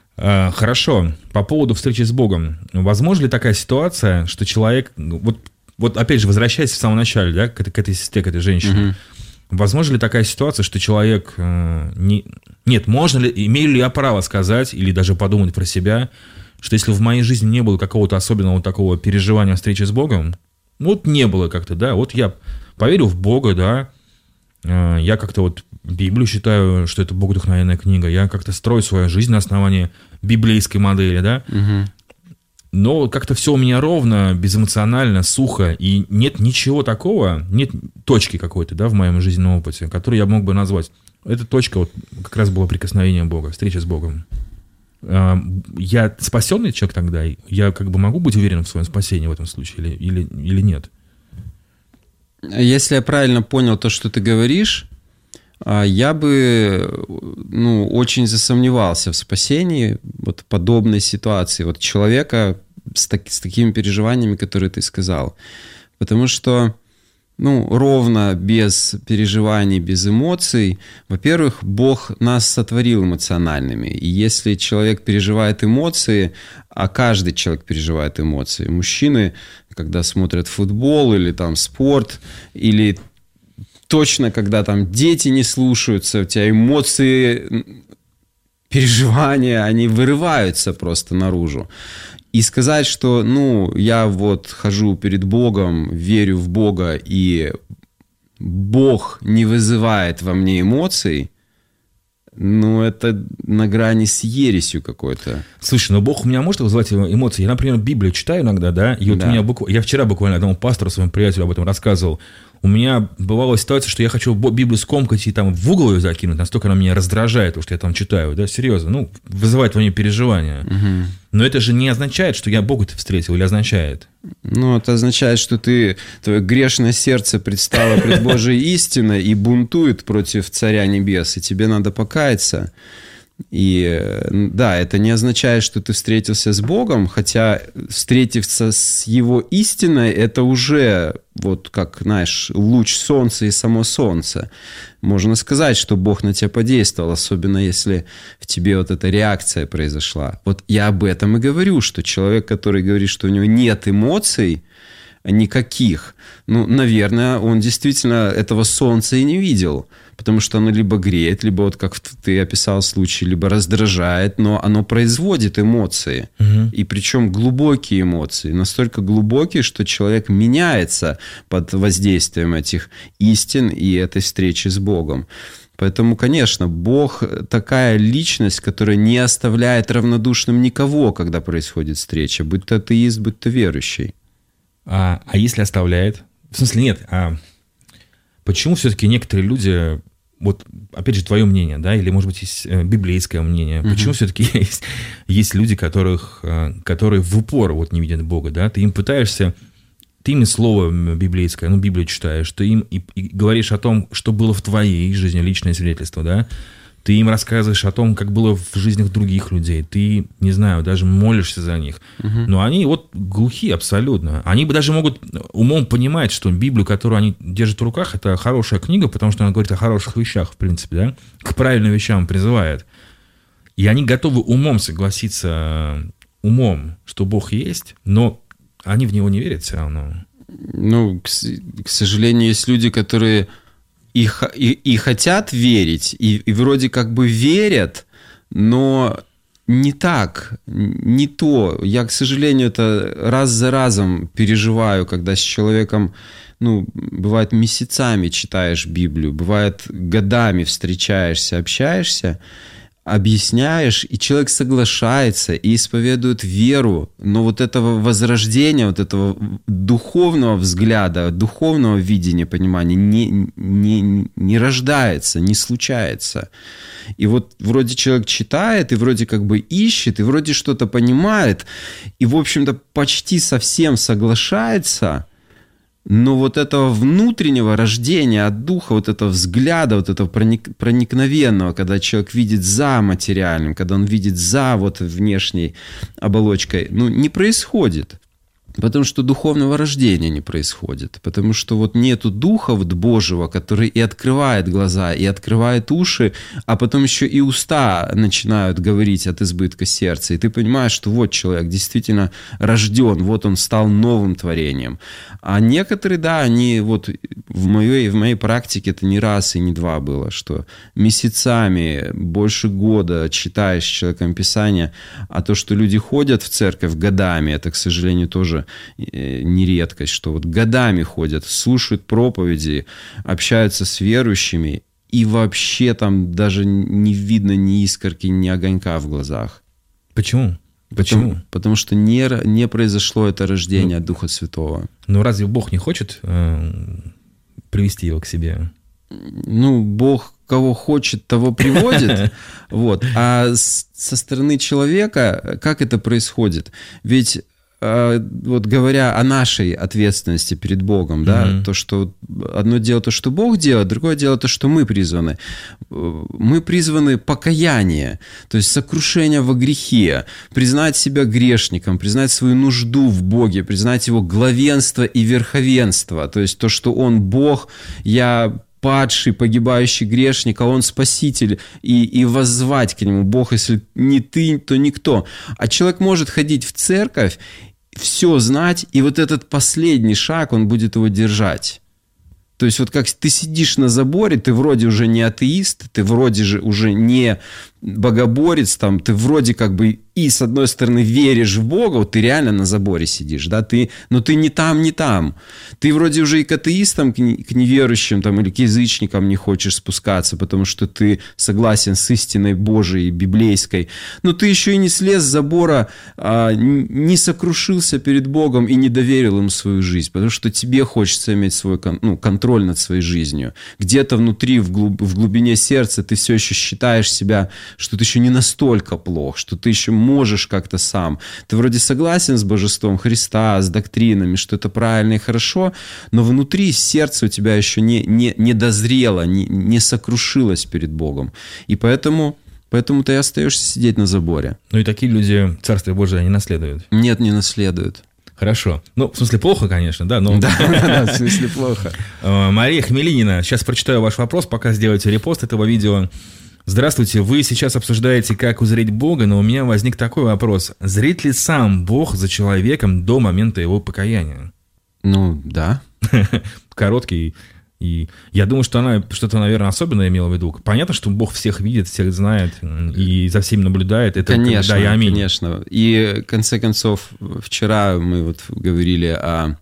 Хорошо. По поводу встречи с Богом. Возможно ли такая ситуация, что человек... Вот опять же, возвращаясь в самом начале, да, к этой сестре, к этой женщине. Возможно ли такая ситуация, что человек... Нет, можно ли, имею ли я право сказать или даже подумать про себя, что если в моей жизни не было какого-то особенного такого переживания встречи с Богом, вот не было как-то, да, вот я поверил в Бога, да, я как-то вот Библию считаю, что это богодухновенная книга, я как-то строю свою жизнь на основании библейской модели, да, но как-то все у меня ровно, безэмоционально, сухо, и нет ничего такого, нет точки какой-то, да, в моем жизненном опыте, которую я мог бы назвать. Эта точка вот как раз была прикосновение Бога, встреча с Богом. Я спасенный человек тогда? Я как бы могу быть уверен в своем спасении в этом случае или нет? Если я правильно понял то, что ты говоришь, я бы очень засомневался в спасении вот подобной ситуации, вот человека с такими переживаниями, которые ты сказал. Потому что ровно без переживаний, без эмоций, во-первых, Бог нас сотворил эмоциональными. И если человек переживает эмоции, а каждый человек переживает эмоции, мужчины, когда смотрят футбол или там спорт, или точно, когда там дети не слушаются, у тебя эмоции, переживания, они вырываются просто наружу. И сказать, что, я вот хожу перед Богом, верю в Бога, и Бог не вызывает во мне эмоций, это на грани с ересью какой-то. Слушай, Бог у меня может вызывать эмоции? Я, например, Библию читаю иногда, да, и вот у меня я вчера буквально одному пастору, своему приятелю об этом рассказывал. У меня бывала ситуация, что я хочу Библию скомкать и там в угол ее закинуть, настолько она меня раздражает, потому что я там читаю, да, серьезно, вызывает во мне переживания. Но это же не означает, что я Бога-то встретил, или означает? Это означает, что твое грешное сердце предстало пред Божией истиной и бунтует против Царя Небес, и тебе надо покаяться. И да, это не означает, что ты встретился с Богом, хотя встретиться с Его истиной, это уже вот как, знаешь, луч солнца и само солнце. Можно сказать, что Бог на тебя подействовал, особенно если в тебе вот эта реакция произошла. Вот я об этом и говорю, что человек, который говорит, что у него нет эмоций никаких, наверное, он действительно этого солнца и не видел. Потому что оно либо греет, либо, вот как ты описал случай, либо раздражает, но оно производит эмоции. И причем глубокие эмоции. Настолько глубокие, что человек меняется под воздействием этих истин и этой встречи с Богом. Поэтому, конечно, Бог такая личность, которая не оставляет равнодушным никого, когда происходит встреча, будь то атеист, будь то верующий. А если оставляет? В смысле, нет. Почему все-таки некоторые люди... Вот, опять же, твое мнение, да, или, может быть, есть библейское мнение. Почему все-таки есть люди, которые в упор вот не видят Бога, да? Ты им пытаешься, ты им слово библейское, Библию читаешь, ты им и говоришь о том, что было в твоей жизни, личное свидетельство, да? Ты им рассказываешь о том, как было в жизнях других людей. Ты, не знаю, даже молишься за них. Но они вот глухие абсолютно. Они бы даже могут умом понимать, что Библию, которую они держат в руках, это хорошая книга, потому что она говорит о хороших вещах, в принципе, да? К правильным вещам призывает. И они готовы умом согласиться, что Бог есть, но они в Него не верят все равно. К сожалению, есть люди, которые... И хотят верить, и вроде как бы верят, но не так, не то. Я, к сожалению, это раз за разом переживаю, когда с человеком, бывает, месяцами читаешь Библию, бывает, годами встречаешься, общаешься, объясняешь, и человек соглашается и исповедует веру, но вот этого возрождения, вот этого духовного взгляда, духовного видения, понимания не рождается, не случается. И вот вроде человек читает, и вроде как бы ищет, и вроде что-то понимает, и, в общем-то, почти совсем соглашается, но вот этого внутреннего рождения от духа, вот этого взгляда, вот этого проникновенного, когда человек видит за материальным, когда он видит за вот внешней оболочкой, не происходит. Потому что духовного рождения не происходит. Потому что вот нету Духа вот Божьего, который и открывает глаза, и открывает уши, а потом еще и уста начинают говорить от избытка сердца. И ты понимаешь, что вот человек действительно рожден, вот он стал новым творением. А некоторые, да, они вот в моей практике это не раз и не два было, что месяцами, больше года читаешь человеком Писание, а то, что люди ходят в церковь годами, это, к сожалению, тоже не редкость, что вот годами ходят, слушают проповеди, общаются с верующими, и вообще там даже не видно ни искорки, ни огонька в глазах. Почему? Потому что не произошло это рождение от Духа Святого. Но разве Бог не хочет привести его к себе? Ну, Бог кого хочет, того приводит. Вот. А со стороны человека как это происходит? Ведь вот говоря о нашей ответственности перед Богом, да, то, что одно дело то, что Бог делает, другое дело то, что мы призваны. Мы призваны покаяние, то есть сокрушение во грехе, признать себя грешником, признать свою нужду в Боге, признать Его главенство и верховенство, то есть то, что Он Бог, я падший, погибающий грешник, а Он Спаситель, и воззвать к Нему. Бог, если не Ты, то никто. А человек может ходить в церковь, все знать, и вот этот последний шаг, он будет его держать. То есть вот как ты сидишь на заборе, ты вроде уже не атеист, ты вроде же уже не богоборец, там, ты вроде как бы и с одной стороны веришь в Бога, вот ты реально на заборе сидишь, да, но ты не там, не там. Ты вроде уже и к атеистам, к неверующим там, или к язычникам не хочешь спускаться, потому что ты согласен с истиной Божией, библейской, но ты еще и не слез с забора, не сокрушился перед Богом и не доверил им свою жизнь, потому что тебе хочется иметь свой контроль над своей жизнью. Где-то внутри, в глубине сердца ты все еще считаешь себя, что ты еще не настолько плох, что ты еще можешь как-то сам. Ты вроде согласен с божеством Христа, с доктринами, что это правильно и хорошо, но внутри сердце у тебя еще не дозрело, не сокрушилось перед Богом. И поэтому ты и остаешься сидеть на заборе. Ну и такие люди Царствие Божие не наследуют? Нет, не наследуют. Хорошо. Ну, в смысле, плохо, конечно, да? Но... Да, в смысле, плохо. Мария Хмелинина, сейчас прочитаю ваш вопрос, пока сделаете репост этого видео. Здравствуйте, вы сейчас обсуждаете, как узреть Бога, но у меня возник такой вопрос. Зрит ли сам Бог за человеком до момента его покаяния? Ну, да. Короткий. И я думаю, что она что-то, наверное, особенное имела в виду. Понятно, что Бог всех видит, всех знает и за всеми наблюдает. Это конечно, да и аминь. Конечно. И, в конце концов, вчера мы вот говорили о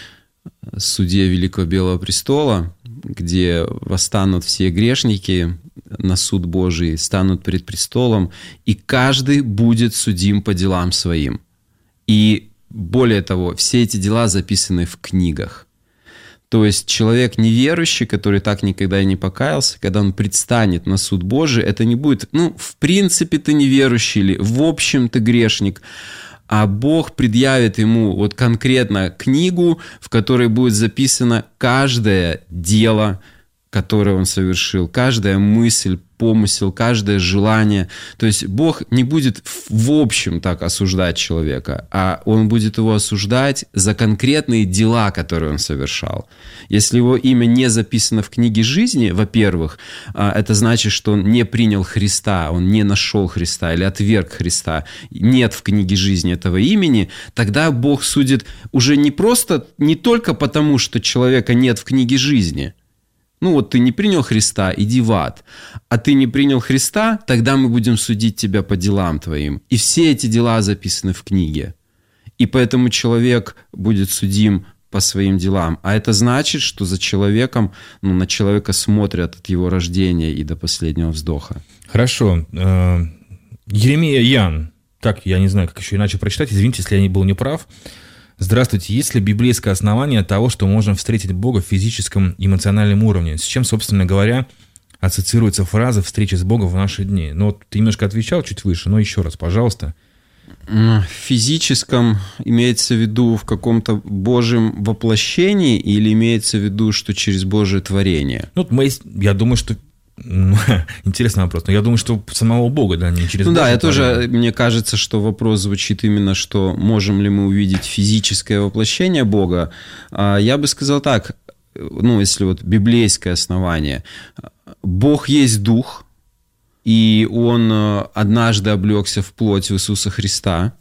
суде Великого Белого Престола, где восстанут все грешники на суд Божий, станут пред престолом, и каждый будет судим по делам своим. И более того, все эти дела записаны в книгах. То есть человек неверующий, который так никогда и не покаялся, когда он предстанет на суд Божий, это не будет, в принципе ты неверующий или в общем ты грешник, а Бог предъявит ему вот конкретно книгу, в которой будет записано каждое дело, которое он совершил, каждая мысль, помысел, каждое желание. То есть Бог не будет в общем так осуждать человека, а Он будет его осуждать за конкретные дела, которые он совершал. Если его имя не записано в книге жизни, во-первых, это значит, что он не принял Христа, он не нашел Христа или отверг Христа, нет в книге жизни этого имени, тогда Бог судит уже не только потому, что человека нет в книге жизни. Вот ты не принял Христа, иди в ад. А ты не принял Христа, тогда мы будем судить тебя по делам твоим. И все эти дела записаны в книге. И поэтому человек будет судим по своим делам. А это значит, что за человеком, на человека смотрят от его рождения и до последнего вздоха. Хорошо. Еремия Ян. Так, я не знаю, как еще иначе прочитать. Извините, если я не был неправ. Здравствуйте. Есть ли библейское основание того, что можем встретить Бога в физическом и эмоциональном уровне? С чем, собственно говоря, ассоциируется фраза «встреча с Богом в наши дни»? Ты немножко отвечал чуть выше, но еще раз, пожалуйста. В физическом имеется в виду в каком-то Божьем воплощении или имеется в виду, что через Божие творение? Я думаю, что Интересный вопрос. Но я думаю, что самого Бога, да, не через Бога. Да, мне кажется, что вопрос звучит именно, что можем ли мы увидеть физическое воплощение Бога. Я бы сказал так, если вот библейское основание. Бог есть Дух, и Он однажды облегся в плоть в Иисуса Христа,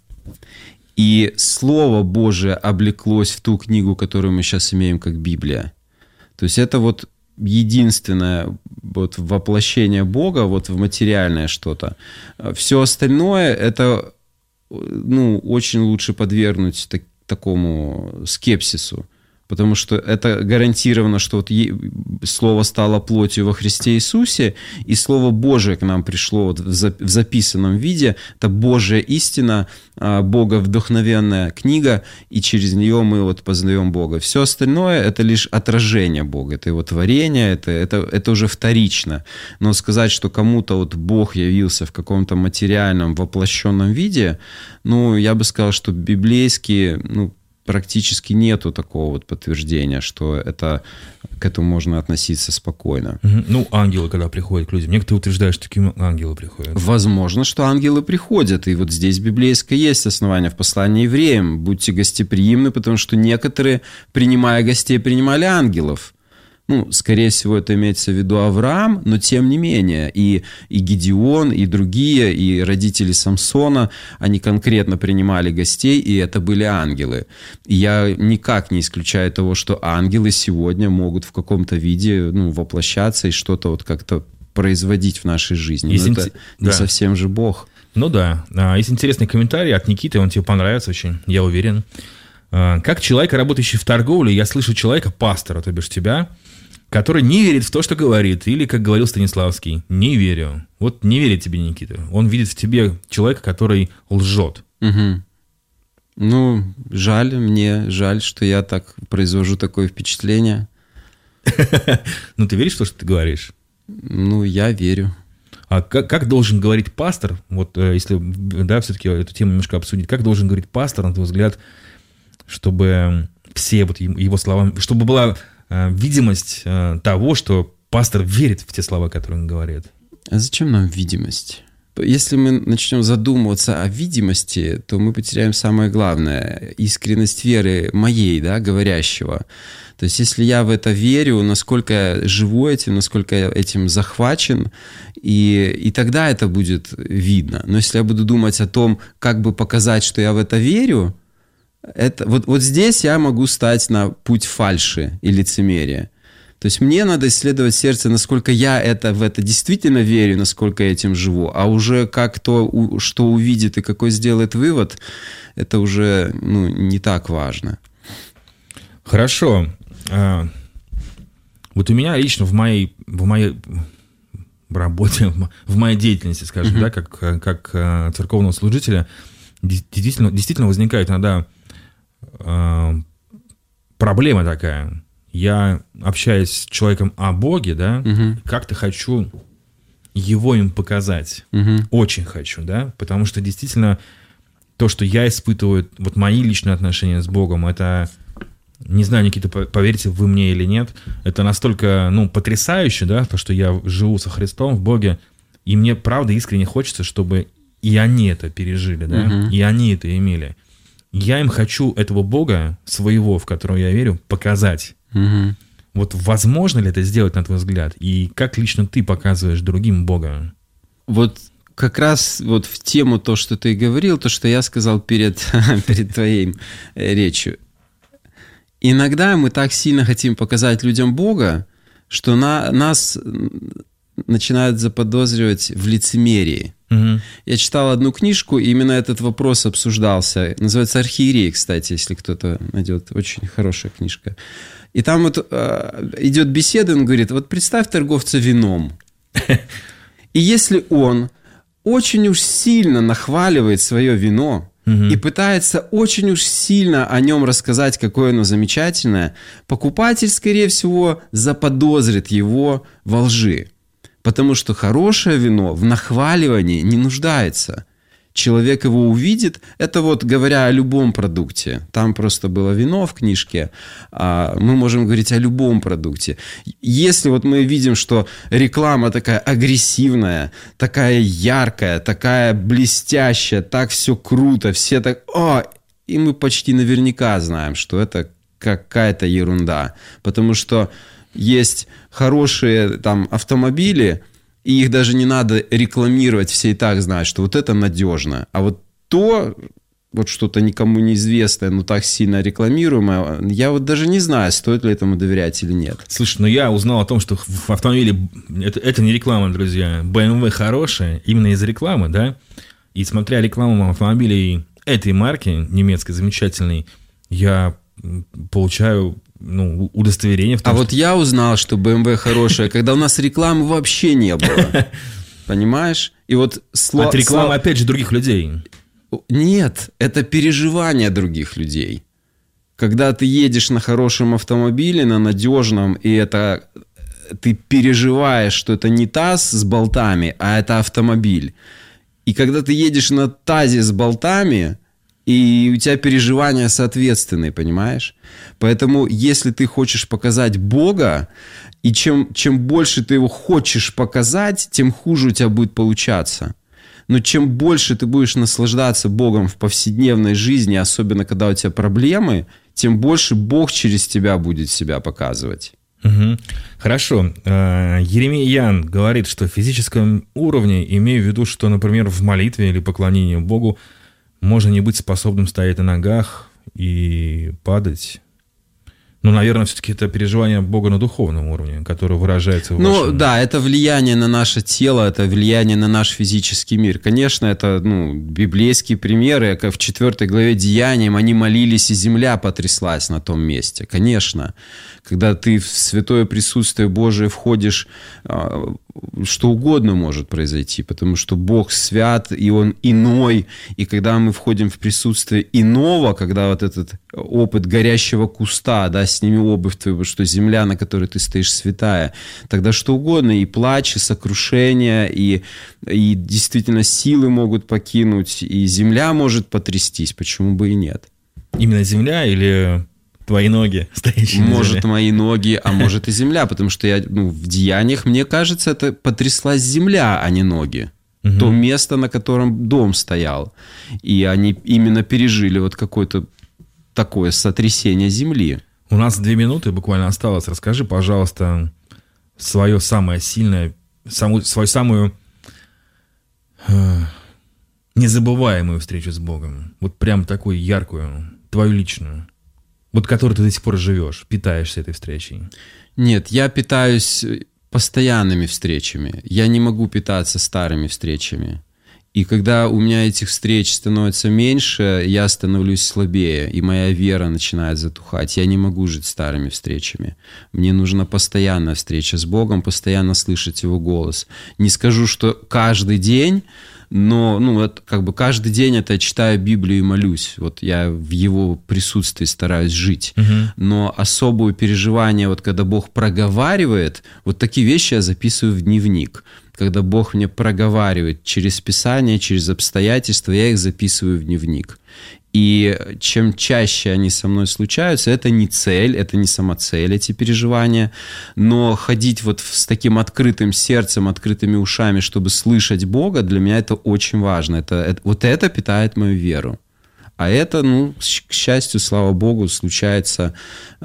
и Слово Божие облеклось в ту книгу, которую мы сейчас имеем как Библия. То есть это вот единственное вот воплощение Бога вот в материальное что-то. Все остальное это очень лучше подвергнуть такому скепсису. Потому что это гарантировано, что вот Слово стало плотью во Христе Иисусе, и Слово Божие к нам пришло вот в записанном виде. Это Божья истина, Бога вдохновенная книга, и через нее мы вот познаем Бога. Все остальное – это лишь отражение Бога, это его творение, это уже вторично. Но сказать, что кому-то вот Бог явился в каком-то материальном, воплощенном виде, я бы сказал, что библейские, практически нету такого вот подтверждения, что к этому можно относиться спокойно. Ангелы, когда приходят к людям. Некоторые утверждают, что такие ангелы приходят. Возможно, что ангелы приходят. И вот здесь библейское есть основание в послании евреям. Будьте гостеприимны, потому что некоторые, принимая гостей, принимали ангелов. Скорее всего, это имеется в виду Авраам, но тем не менее и Гедеон, и другие, и родители Самсона, они конкретно принимали гостей, и это были ангелы. И я никак не исключаю того, что ангелы сегодня могут в каком-то виде воплощаться и что-то вот как-то производить в нашей жизни. Но это не совсем же Бог. Есть интересный комментарий от Никиты, он тебе понравится очень, я уверен. Как человек, работающий в торговле, я слышу человека, пастора, то бишь тебя, который не верит в то, что говорит. Или, как говорил Станиславский, не верю. Вот не верит тебе Никита. Он видит в тебе человека, который лжет. Угу. Мне жаль, что я так произвожу такое впечатление. Ты веришь в то, что ты говоришь? Я верю. А как должен говорить пастор, вот если, все-таки эту тему немножко обсудить, как должен говорить пастор, на твой взгляд, чтобы все вот его слова, чтобы была видимость того, что пастор верит в те слова, которые он говорит? А зачем нам видимость? Если мы начнем задумываться о видимости, то мы потеряем самое главное – искренность веры моей, говорящего. То есть, если я в это верю, насколько я живу этим, насколько я этим захвачен, и тогда это будет видно. Но если я буду думать о том, как бы показать, что я в это верю, вот здесь я могу стать на путь фальши и лицемерия. То есть мне надо исследовать сердце, насколько я в это действительно верю, насколько я этим живу. А уже как то, что увидит и какой сделает вывод, это уже не так важно. Хорошо. Вот у меня лично в моей работе, в моей деятельности, скажем, как церковного служителя, действительно возникает иногда проблема такая. Я общаюсь с человеком о Боге, как-то хочу его им показать. Очень хочу, потому что действительно то, что я испытываю, вот мои личные отношения с Богом, это, не знаю, Никита, поверите вы мне или нет, это настолько, потрясающе, то, что я живу со Христом в Боге, и мне, правда, искренне хочется, чтобы и они это пережили, и они это имели. Я им хочу этого Бога, своего, в которого я верю, показать. Вот возможно ли это сделать, на твой взгляд? И как лично ты показываешь другим Бога? Вот как раз вот в тему то, что ты говорил, то, что я сказал перед твоей речью. Иногда мы так сильно хотим показать людям Бога, что нас начинают заподозривать в лицемерии. Я читал одну книжку, и именно этот вопрос обсуждался. Называется «Архиерей», кстати, если кто-то найдет. Очень хорошая книжка. И там вот идет беседа, он говорит, вот представь торговца вином. И если он очень уж сильно нахваливает свое вино и пытается очень уж сильно о нем рассказать, какое оно замечательное, покупатель, скорее всего, заподозрит его во лжи. Потому что хорошее вино в нахваливании не нуждается. человек его увидит. Это вот говоря о любом продукте. Там просто было вино в книжке, а мы можем говорить о любом продукте. Если вот мы видим, что реклама такая агрессивная, такая яркая, такая блестящая, так все круто, все так... И мы почти наверняка знаем, что это какая-то ерунда. Потому что есть хорошие там автомобили, и их даже не надо рекламировать, все и так знают, что вот это надежно. А вот то, вот что-то никому неизвестное, но так сильно рекламируемое, я вот даже не знаю, стоит ли этому доверять или нет. Слушай, я узнал о том, что в автомобиле, это не реклама, друзья, BMW хорошая именно из рекламы, да? И смотря рекламу автомобилей этой марки, немецкой, замечательной, я получаю... удостоверение в том, вот я узнал, что BMW хорошая, когда у нас рекламы вообще не было. Понимаешь? И вот от рекламы, опять же, других людей. Нет, это переживания других людей. Когда ты едешь на хорошем автомобиле, на надежном, и это ты переживаешь, что это не таз с болтами, а это автомобиль. И когда ты едешь на тазе с болтами, и у тебя переживания соответственные, понимаешь? Поэтому, если ты хочешь показать Бога, и чем больше ты его хочешь показать, тем хуже у тебя будет получаться. Но чем больше ты будешь наслаждаться Богом в повседневной жизни, особенно когда у тебя проблемы, тем больше Бог через тебя будет себя показывать. Угу. Хорошо. Еремей Ян говорит, что в физическом уровне, имея в виду, что, например, в молитве или поклонении Богу, можно не быть способным стоять на ногах и падать. Наверное, все-таки это переживание Бога на духовном уровне, которое выражается в вашем... да, это влияние на наше тело, это влияние на наш физический мир. Конечно, это библейские примеры, как в 4 главе Деяниям они молились, и земля потряслась на том месте. Конечно, когда ты в святое присутствие Божие входишь, что угодно может произойти, потому что Бог свят, и Он иной. И когда мы входим в присутствие иного, когда вот этот опыт горящего куста, да, сними обувь твою, что земля, на которой ты стоишь, святая, тогда что угодно, и плач, и сокрушение, и действительно силы могут покинуть, и земля может потрястись, почему бы и нет. Именно земля или... твои ноги, стоящие может, на земле. Мои ноги, а может и земля, потому что в Деяниях, мне кажется, это потряслась земля, а не ноги. Угу. То место, на котором дом стоял. И они именно пережили вот какое-то такое сотрясение земли. У нас 2 минуты буквально осталось. Расскажи, пожалуйста, свое самое сильное, свою самую незабываемую встречу с Богом. Вот прям такую яркую, твою личную. Вот которой ты до сих пор живешь, питаешься этой встречей. Нет, я питаюсь постоянными встречами. Я не могу питаться старыми встречами. И когда у меня этих встреч становится меньше, я становлюсь слабее, и моя вера начинает затухать. Я не могу жить старыми встречами. Мне нужна постоянная встреча с Богом, постоянно слышать Его голос. Не скажу, что каждый день, но каждый день это я читаю Библию и молюсь. Вот я в Его присутствии стараюсь жить. Угу. Но особое переживание, вот когда Бог проговаривает, вот такие вещи я записываю в дневник. Когда Бог мне проговаривает через Писание, через обстоятельства, я их записываю в дневник. И чем чаще они со мной случаются, это не цель, это не самоцель, эти переживания, но ходить вот с таким открытым сердцем, открытыми ушами, чтобы слышать Бога, для меня это очень важно. Это питает мою веру. А это, к счастью, слава Богу, случается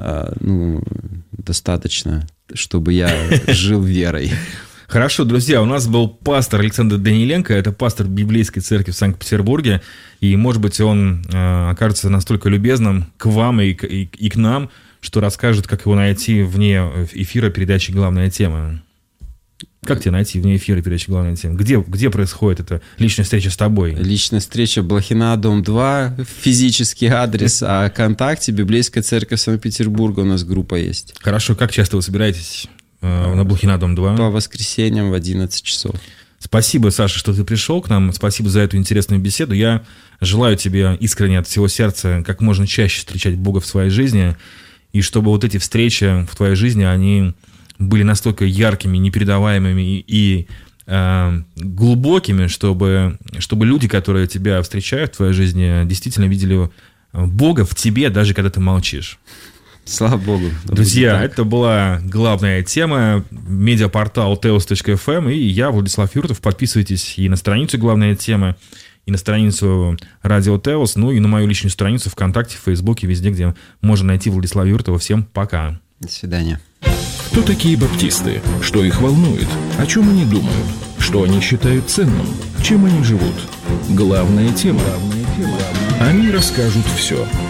достаточно, чтобы я жил верой. Хорошо, друзья, у нас был пастор Александр Даниленко, это пастор Библейской церкви в Санкт-Петербурге, и, может быть, он окажется настолько любезным к вам и к нам, что расскажет, как его найти вне эфира передачи «Главная тема». Как тебя найти вне эфира передачи «Главная тема»? Где происходит эта личная встреча с тобой? Личная встреча Блохина, дом 2, физический адрес, а ВКонтакте Библейская церковь Санкт-Петербурга, у нас группа есть. Хорошо, как часто вы собираетесь на Блохина, дом 2? По воскресеньям в 11 часов. Спасибо, Саша, что ты пришел к нам. Спасибо за эту интересную беседу. Я желаю тебе искренне от всего сердца как можно чаще встречать Бога в своей жизни, и чтобы вот эти встречи в твоей жизни, они были настолько яркими, непередаваемыми и глубокими, чтобы люди, которые тебя встречают в твоей жизни, действительно видели Бога в тебе, даже когда ты молчишь. Слава Богу. Друзья, это была главная тема. Медиапортал teos.fm и я, Владислав Юртов. Подписывайтесь и на страницу «Главная тема», и на страницу Радио Теос, ну и на мою личную страницу ВКонтакте, в Фейсбуке, везде, где можно найти Владислава Юртова. Всем пока. До свидания. Кто такие баптисты? Что их волнует? О чем они думают? Что они считают ценным? Чем они живут? Главная тема. Они расскажут все.